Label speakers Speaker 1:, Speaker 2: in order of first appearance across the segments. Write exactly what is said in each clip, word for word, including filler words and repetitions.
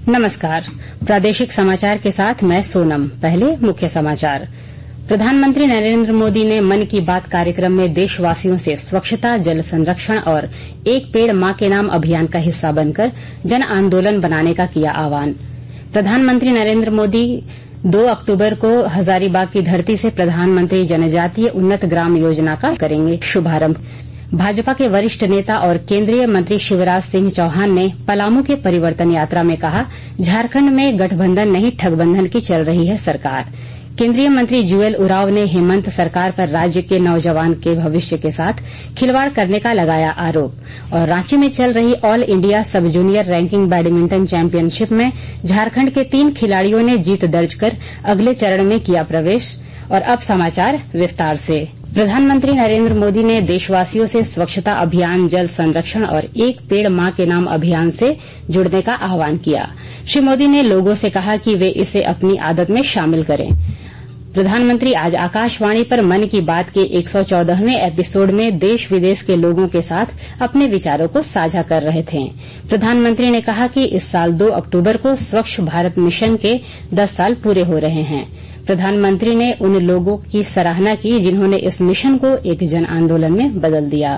Speaker 1: नमस्कार। प्रादेशिक समाचार के साथ मैं सोनम। पहले मुख्य समाचार। प्रधानमंत्री नरेंद्र मोदी ने मन की बात कार्यक्रम में देशवासियों से स्वच्छता, जल संरक्षण और एक पेड़ मां के नाम अभियान का हिस्सा बनकर जन आंदोलन बनाने का किया आह्वान। प्रधानमंत्री नरेंद्र मोदी दो अक्टूबर को हजारीबाग की धरती से प्रधानमंत्री जनजातीय उन्नत ग्राम योजना का करेंगे शुभारंभ। भाजपा के वरिष्ठ नेता और केंद्रीय मंत्री शिवराज सिंह चौहान ने पलामू के परिवर्तन यात्रा में कहा, झारखंड में गठबंधन नहीं ठगबंधन की चल रही है सरकार। केंद्रीय मंत्री जुएल उरांव ने हेमंत सरकार पर राज्य के नौजवान के भविष्य के साथ खिलवाड़ करने का लगाया आरोप। और रांची में चल रही all India sub junior ranking badminton championship में झारखंड के तीन खिलाड़ियों ने जीत दर्ज कर अगले चरण में किया प्रवेश। और अब समाचार विस्तार से। प्रधानमंत्री नरेंद्र मोदी ने देशवासियों से स्वच्छता अभियान, जल संरक्षण और एक पेड़ मां के नाम अभियान से जुड़ने का आह्वान किया। श्री मोदी ने लोगों से कहा कि वे इसे अपनी आदत में शामिल करें। प्रधानमंत्री आज आकाशवाणी पर मन की बात के एक सौ चौदहवें एपिसोड में देश विदेश के लोगों के साथ अपने विचारों को साझा कर रहे थे। प्रधानमंत्री ने कहा कि इस साल दो अक्टूबर को स्वच्छ भारत मिशन के दस साल पूरे हो रहे हैं। प्रधानमंत्री ने उन लोगों की सराहना की जिन्होंने इस मिशन को एक जन आंदोलन में बदल दिया।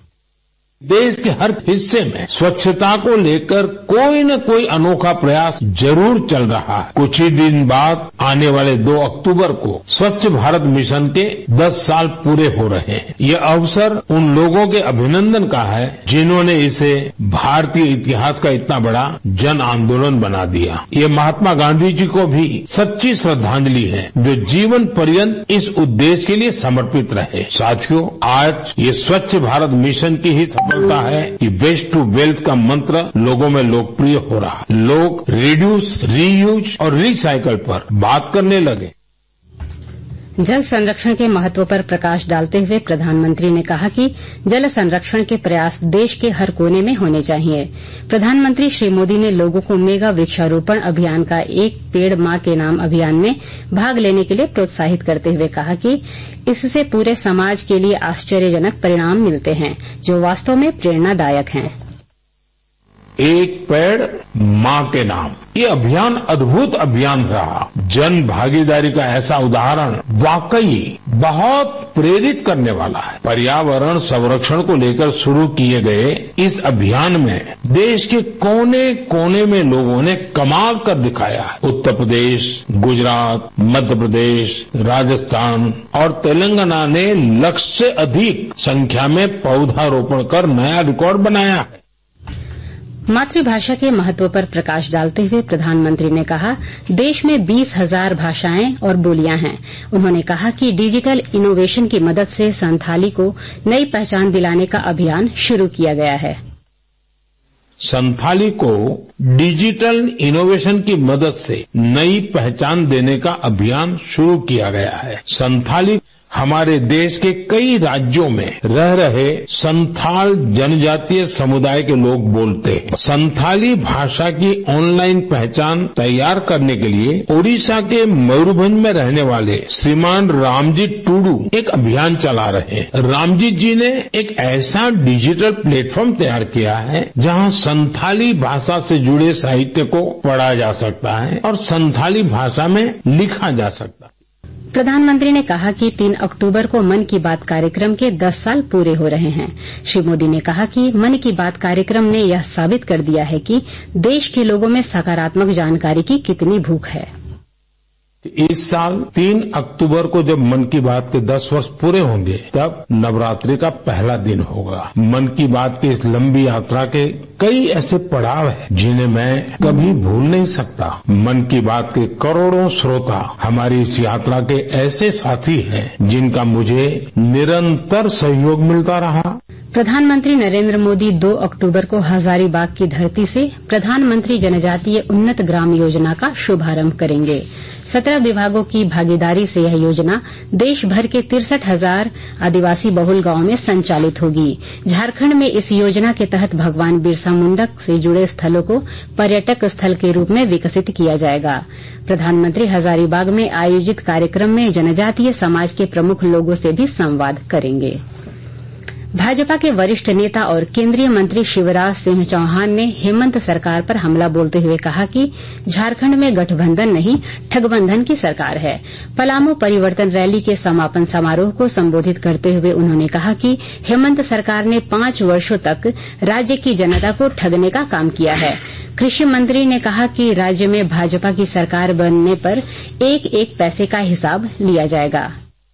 Speaker 2: देश के हर हिस्से में स्वच्छता को लेकर कोई न कोई अनोखा प्रयास जरूर चल रहा है। कुछ ही दिन बाद आने वाले दो अक्टूबर को स्वच्छ भारत मिशन के दस साल पूरे हो रहे हैं। ये अवसर उन लोगों के अभिनंदन का है जिन्होंने इसे भारतीय इतिहास का इतना बड़ा जन आंदोलन बना दिया। ये महात्मा गांधी जी को भी सच्ची श्रद्धांजलि है जो जीवन पर्यंत इस उद्देश्य के लिए समर्पित रहे। साथियों, आज ये स्वच्छ भारत मिशन की ही है कि वेस्ट टू वेल्थ का मंत्र लोगों में लोकप्रिय हो रहा है। लोग रिड्यूस, रीयूज और रिसाइकल पर बात करने लगे।
Speaker 1: जल संरक्षण के महत्व पर प्रकाश डालते हुए प्रधानमंत्री ने कहा कि जल संरक्षण के प्रयास देश के हर कोने में होने चाहिए। प्रधानमंत्री श्री मोदी ने लोगों को मेगा वृक्षारोपण अभियान का एक पेड़ मां के नाम अभियान में भाग लेने के लिए प्रोत्साहित करते हुए कहा कि इससे पूरे समाज के लिए आश्चर्यजनक परिणाम मिलते हैं जो वास्तव में प्रेरणादायक हैं।
Speaker 2: एक पेड़ मां के नाम, ये अभियान अद्भुत अभियान रहा। जन भागीदारी का ऐसा उदाहरण वाकई बहुत प्रेरित करने वाला है। पर्यावरण संरक्षण को लेकर शुरू किए गए इस अभियान में देश के कोने कोने में लोगों ने कमाल कर दिखाया है। उत्तर प्रदेश, गुजरात, मध्य प्रदेश, राजस्थान और तेलंगाना ने लक्ष्य से अधिक संख्या में पौधारोपण कर नया रिकॉर्ड बनाया है।
Speaker 1: मातृभाषा के महत्व पर प्रकाश डालते हुए प्रधानमंत्री ने कहा, देश में बीस हजार भाषाएं और बोलियां हैं। उन्होंने कहा कि डिजिटल इनोवेशन की मदद से संथाली को नई पहचान दिलाने का अभियान शुरू किया गया है।
Speaker 2: संथाली को डिजिटल इनोवेशन की मदद से नई पहचान देने का अभियान शुरू किया गया है। संथाली हमारे देश के कई राज्यों में रह रहे संथाल जनजातीय समुदाय के लोग बोलते हैं। संथाली भाषा की ऑनलाइन पहचान तैयार करने के लिए ओडिशा के मयूरभंज में रहने वाले श्रीमान रामजी टूडू एक अभियान चला रहे हैं। रामजी जी ने एक ऐसा डिजिटल प्लेटफॉर्म तैयार किया है जहां संथाली भाषा से जुड़े साहित्य को पढ़ा जा सकता है और संथाली भाषा में लिखा जा सकता है।
Speaker 1: प्रधानमंत्री ने कहा कि तीन अक्टूबर को मन की बात कार्यक्रम के दस साल पूरे हो रहे हैं। श्री मोदी ने कहा कि मन की बात कार्यक्रम ने यह साबित कर दिया है कि देश के लोगों में सकारात्मक जानकारी की कितनी भूख है।
Speaker 2: इस साल तीन अक्टूबर को जब मन की बात के दस वर्ष पूरे होंगे तब नवरात्रि का पहला दिन होगा। मन की बात की इस लंबी यात्रा के कई ऐसे पड़ाव हैं जिन्हें मैं कभी भूल नहीं सकता। मन की बात के करोड़ों श्रोता हमारी इस यात्रा के ऐसे साथी हैं जिनका मुझे निरंतर सहयोग मिलता रहा।
Speaker 1: प्रधानमंत्री नरेंद्र मोदी दो अक्टूबर को हजारीबाग की धरती से प्रधानमंत्री जनजातीय उन्नत ग्राम योजना का शुभारंभ करेंगे। सत्रह विभागों की भागीदारी से यह योजना देश भर के तिरसठ हजार आदिवासी बहुल गांवों में संचालित होगी। झारखंड में इस योजना के तहत भगवान बिरसा मुंडा से जुड़े स्थलों को पर्यटक स्थल के रूप में विकसित किया जाएगा। प्रधानमंत्री हजारीबाग में आयोजित कार्यक्रम में जनजातीय समाज के प्रमुख लोगों से भी संवाद करेंगे। भाजपा के वरिष्ठ नेता और केंद्रीय मंत्री शिवराज सिंह चौहान ने हेमंत सरकार पर हमला बोलते हुए कहा कि झारखंड में गठबंधन नहीं ठगबंधन की सरकार है। पलामू परिवर्तन रैली के समापन समारोह को संबोधित करते हुए उन्होंने कहा कि हेमंत सरकार ने पांच वर्षों तक राज्य की जनता को ठगने का काम किया है। कृषि मंत्री ने कहा कि राज्य में भाजपा की सरकार बनने पर एक एक पैसे का हिसाब लिया जाएगा।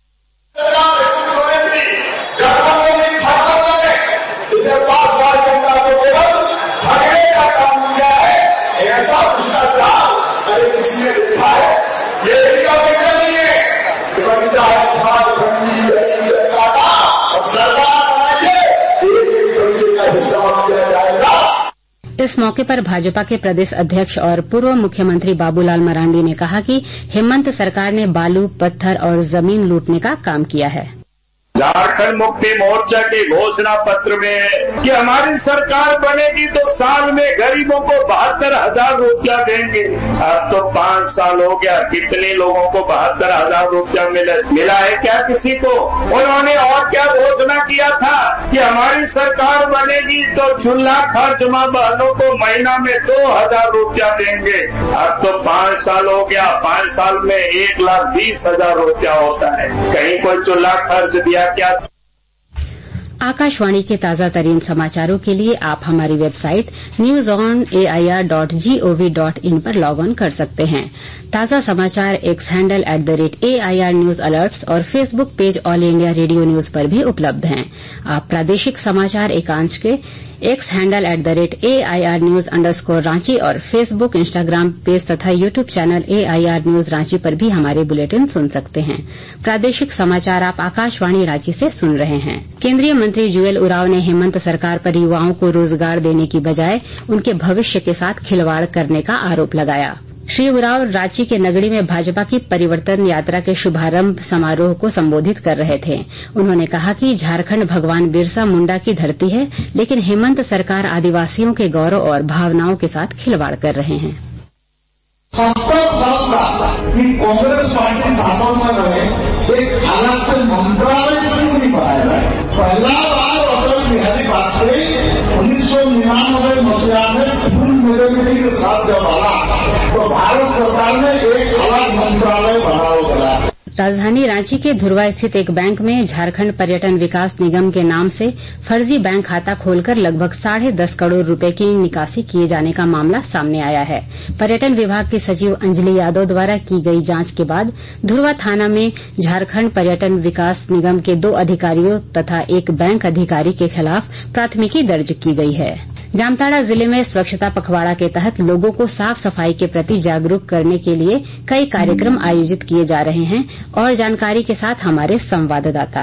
Speaker 1: इस मौके पर भाजपा के प्रदेश अध्यक्ष और पूर्व मुख्यमंत्री बाबूलाल मरांडी ने कहा कि हेमंत सरकार ने बालू, पत्थर और जमीन लूटने का काम किया है।
Speaker 3: झारखंड मुक्ति मोर्चा के घोषणा पत्र में कि हमारी सरकार बनेगी तो साल में गरीबों को बहत्तर हजार रूपया देंगे। अब तो पांच साल हो गया, कितने लोगों को बहत्तर हजार रूपया मिला है क्या किसी को? उन्होंने और क्या घोषणा किया था कि हमारी सरकार बनेगी तो चूल्हा खर्च माँ बहनों को महीना में दो हजार रूपया देंगे। अब तो पांच साल हो गया, पांच साल में एक लाख बीस हजार रूपया होता है। कहीं कोई चूल्हा खर्च दिया क्या?
Speaker 1: आकाशवाणी के ताजा तरीन समाचारों के लिए आप हमारी website news on A I R dot G O V dot in पर लॉग ऑन कर सकते हैं। ताजा समाचार X handle at the rate A I R news alerts और Facebook page All India Radio news पर भी उपलब्ध हैं। आप प्रादेशिक समाचार एकांश के X handle at the rate A I R news underscore Ranchi और फेसबुक, इंस्टाग्राम पेज तथा YouTube channel A I R news Ranchi पर भी हमारे बुलेटिन सुन सकते हैं। प्रादेशिक समाचार आप आकाशवाणी रांची से सुन रहे हैं। केंद्रीय मंत्री जुएल उरांव ने हेमंत सरकार पर युवाओं को रोजगार देने की बजाय उनके भविष्य के साथ खिलवाड़ करने का आरोप लगाया। श्री उरांव रांची के नगड़ी में भाजपा की परिवर्तन यात्रा के शुभारंभ समारोह को संबोधित कर रहे थे। उन्होंने कहा कि झारखंड भगवान बिरसा मुंडा की धरती है, लेकिन हेमंत सरकार आदिवासियों के गौरव और भावनाओं के साथ खिलवाड़ कर रहे हैं।
Speaker 4: कि कांग्रेस पार्टी शासन में रहे, एक अलग से मंत्रालय क्यों नहीं बनाया जाए? पहला बार अटल बिहारी वाजपेयी उन्नीस सौ निन्यानवे मसीहा में फूल मेरे के साथ जब आला तो भारत सरकार ने एक अलग मंत्रालय बनाया गया।
Speaker 1: राजधानी रांची के धुरवा स्थित एक बैंक में झारखंड पर्यटन विकास निगम के नाम से फर्जी बैंक खाता खोलकर लगभग साढ़े दस करोड़ रुपए की निकासी किए जाने का मामला सामने आया है। पर्यटन विभाग की सचिव अंजलि यादव द्वारा की गई जांच के बाद धुरवा थाना में झारखंड पर्यटन विकास निगम के दो अधिकारियों तथा एक बैंक अधिकारी के खिलाफ प्राथमिकी दर्ज की गई है। जामताड़ा जिले में स्वच्छता पखवाड़ा के तहत लोगों को साफ सफाई के प्रति जागरूक करने के लिए कई कार्यक्रम आयोजित किए जा रहे हैं। और जानकारी के साथ हमारे संवाददाता।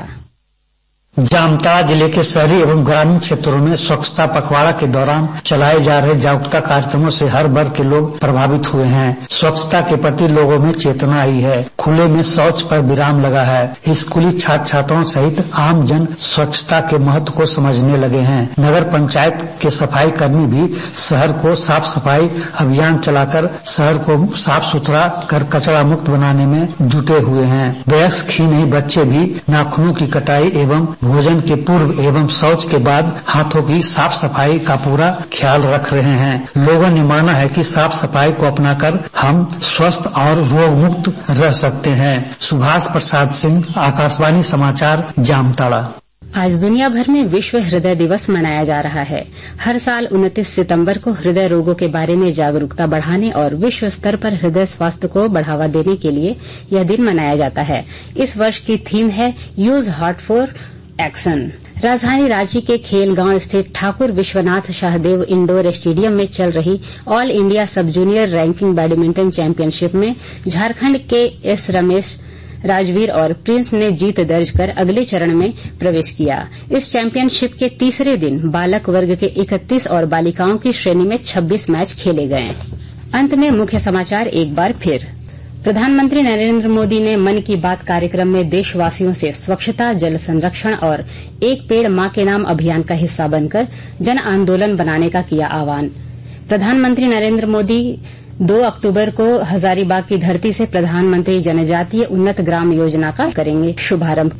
Speaker 5: जामताड़ा जिले के शहरी एवं ग्रामीण क्षेत्रों में स्वच्छता पखवाड़ा के दौरान चलाए जा रहे जागरूकता कार्यक्रमों से हर वर्ग के लोग प्रभावित हुए हैं। स्वच्छता के प्रति लोगों में चेतना आई है। खुले में शौच पर विराम लगा है। स्कूली छात्र छात्राओं सहित आम जन स्वच्छता के महत्व को समझने लगे हैं। नगर पंचायत के सफाई कर्मी भी शहर को साफ सफाई अभियान चलाकर शहर को साफ सुथरा कर कचरा मुक्त बनाने में जुटे हुए हैं। वयस्क ही नहीं, बच्चे भी नाखूनों की कटाई एवं भोजन के पूर्व एवं शौच के बाद हाथों की साफ सफाई का पूरा ख्याल रख रहे हैं। लोगों ने माना है कि साफ सफाई को अपनाकर हम स्वस्थ और रोग मुक्त रह सकते हैं। सुभाष प्रसाद सिंह, आकाशवाणी समाचार, जामताड़ा।
Speaker 1: आज दुनिया भर में विश्व हृदय दिवस मनाया जा रहा है। हर साल उनतीस सितंबर को हृदय रोगों के बारे में जागरूकता बढ़ाने और विश्व स्तर पर हृदय स्वास्थ्य को बढ़ावा देने के लिए यह दिन मनाया जाता है। इस वर्ष की थीम है यूज हार्ट फॉर एक्शन। राजधानी रांची के खेलगांव स्थित ठाकुर विश्वनाथ शाहदेव इंडोर स्टेडियम में चल रही all India sub junior ranking badminton championship में झारखंड के एस रमेश, राजवीर और प्रिंस ने जीत दर्ज कर अगले चरण में प्रवेश किया। इस चैंपियनशिप के तीसरे दिन बालक वर्ग के इकतीस और बालिकाओं की श्रेणी में छब्बीस मैच खेले गए। अंत में मुख्य समाचार एक बार फिर। प्रधानमंत्री नरेंद्र मोदी ने मन की बात कार्यक्रम में देशवासियों से स्वच्छता, जल संरक्षण और एक पेड़ मां के नाम अभियान का हिस्सा बनकर जन आंदोलन बनाने का किया आह्वान। प्रधानमंत्री नरेंद्र मोदी दो अक्टूबर को हजारीबाग की धरती से प्रधानमंत्री जनजातीय उन्नत ग्राम योजना का करेंगे शुभारंभ।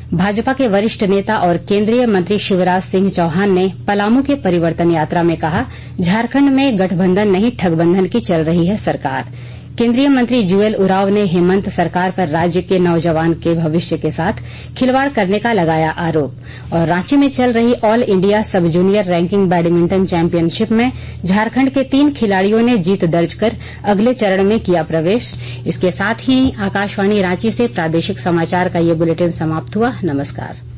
Speaker 1: भाजपा के वरिष्ठ नेता और केंद्रीय मंत्री शिवराज सिंह चौहान ने पलामू के परिवर्तन यात्रा में कहा, झारखंड में गठबंधन नहीं ठगबंधन की चल रही है सरकार। केंद्रीय मंत्री जुएल उरांव ने हेमंत सरकार पर राज्य के नौजवान के भविष्य के साथ खिलवाड़ करने का लगाया आरोप। और रांची में चल रही all India sub junior ranking badminton championship में झारखंड के तीन खिलाड़ियों ने जीत दर्ज कर अगले चरण में किया प्रवेश। इसके साथ ही आकाशवाणी रांची से प्रादेशिक समाचार का ये बुलेटिन समाप्त हुआ। नमस्कार।